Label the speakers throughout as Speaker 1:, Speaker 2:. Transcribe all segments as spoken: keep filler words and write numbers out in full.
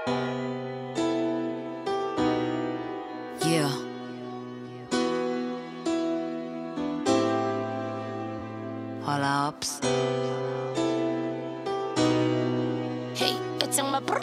Speaker 1: Yeah. Hola ups.
Speaker 2: Hey, it's on my bro.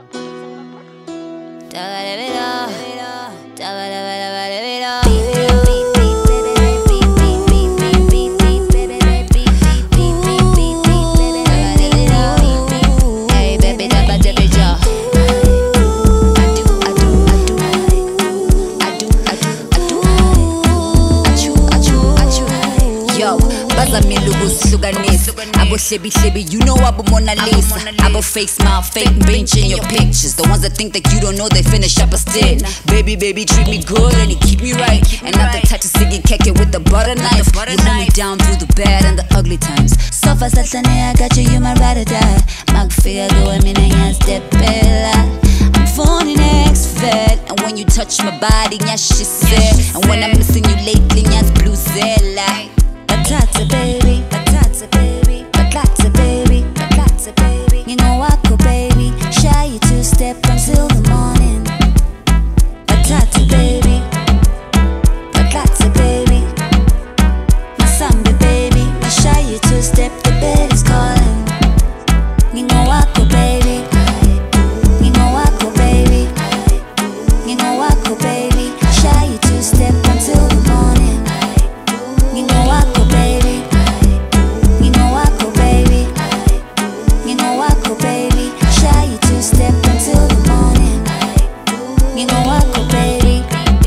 Speaker 1: Yo, baza milugu sihlukanisa abo hlebi hlebi, you know abo Mona Lisa, abo fake smile, fake bench in your pictures, the ones that think that you don't know they finish up a stick. Baby, baby, treat me good and you keep me right, and not the type to stick and kick it with the butter knife. You hold me down through the bad and the ugly times. So fast that I got you, you my ride or die. Magfia go I mean I step bella. I'm phoning ex-vet, and when you touch my body, yeah, she said. And when I'm missing you lately, yeah, blue zella. Batata baby, batata baby, batata baby, batata baby. You know I go baby, shy you two step until the morning. Batata baby, batata baby, my samba baby, my shy you two step, the bed is calling. You know I go baby, you know I go baby, you know I go baby, shy you two step until the morning. You know I go baby, you know I go baby, you know I go baby, shy you two step until the morning. You know I go baby.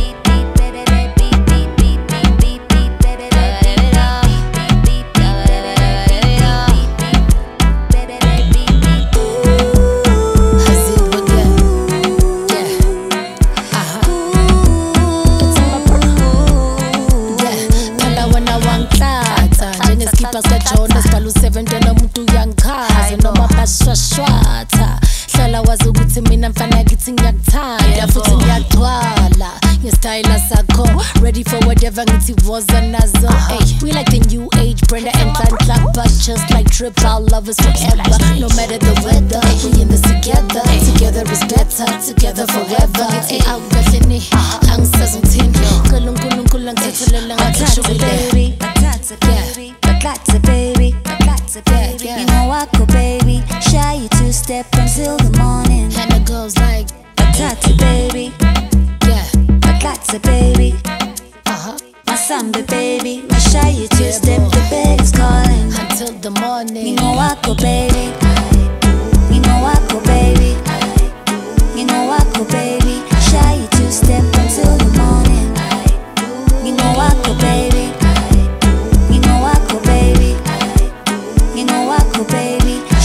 Speaker 2: Skipper Skalu seven dona muntu uyangikhaza noma bashwashwatha hlala wazi ukuthi mina mfana ngithi ngiyakuthanda futhi ngiyagcwala ngestyle sakho ready for whatever ngithi woza nazo. Hey, we like the new age Brenda and Clan Clark, but just like trip our lovers forever no matter the weather. We in this together, together is better, together forever. Ngithi awukahleni angisazungithini nkulunkulunkulu ngithethelele ngathi baby,
Speaker 1: Batata baby, batata baby, batata baby. You know I go baby, shy you two step until the morning.
Speaker 2: and it goes like
Speaker 1: Batata baby,
Speaker 2: yeah,
Speaker 1: batata baby,
Speaker 2: uh-huh,
Speaker 1: my samba baby, my shy you two step, the bed is calling.
Speaker 2: until the morning.
Speaker 1: You know I go baby, you know I go baby, you know I go baby, shy you two step until the morning. You know I go baby, you know I go baby, you know I go baby,